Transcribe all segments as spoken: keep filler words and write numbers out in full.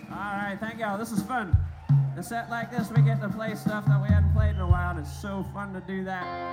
All right, thank y'all. This is fun. A set like this, we get to play stuff that we hadn't played in a while, and it's so fun to do that.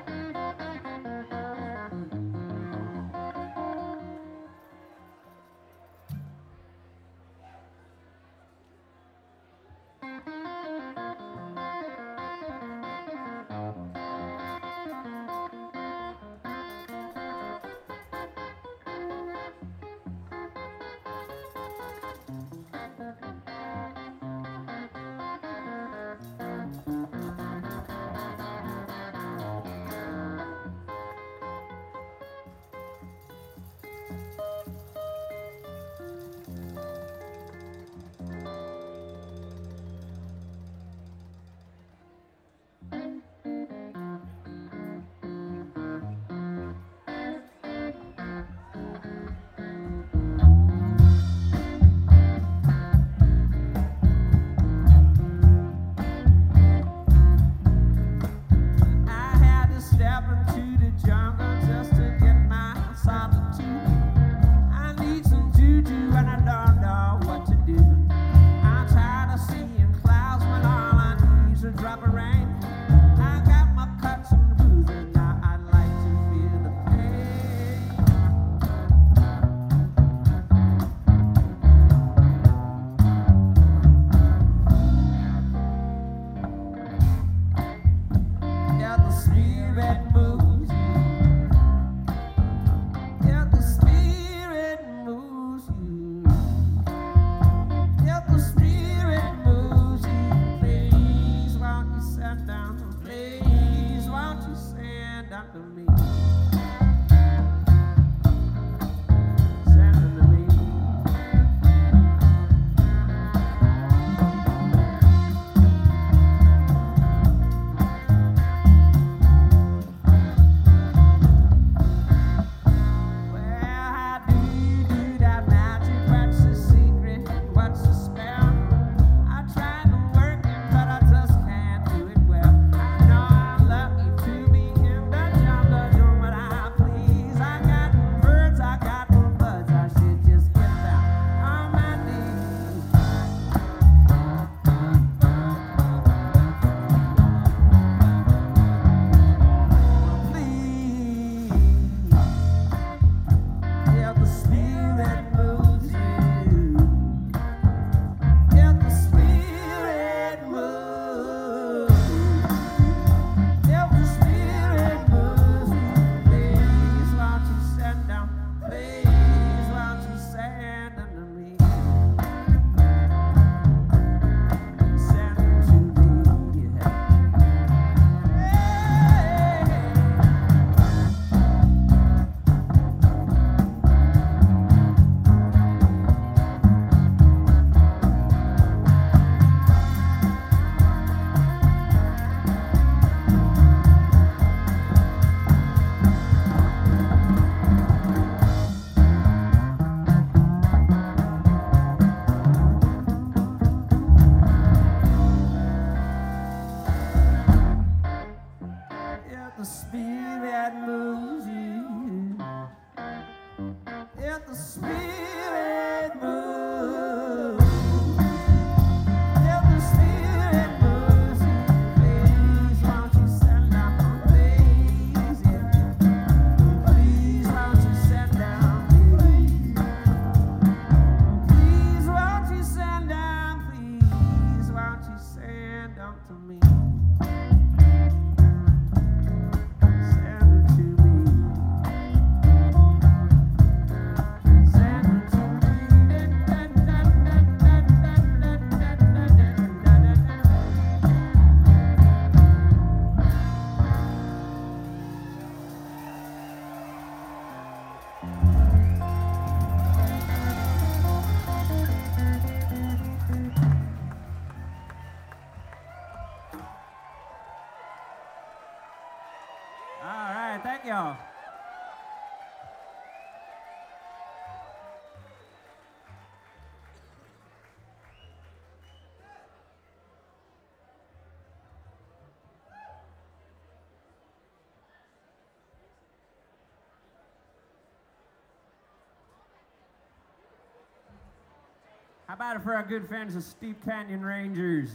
y'all. How about it for our good friends, the Steep Canyon Rangers?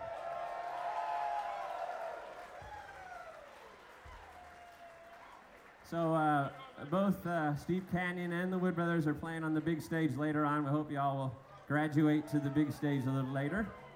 So uh, both uh, Steep Canyon and the Wood Brothers are playing on the big stage later on. We hope you all will graduate to the big stage a little later.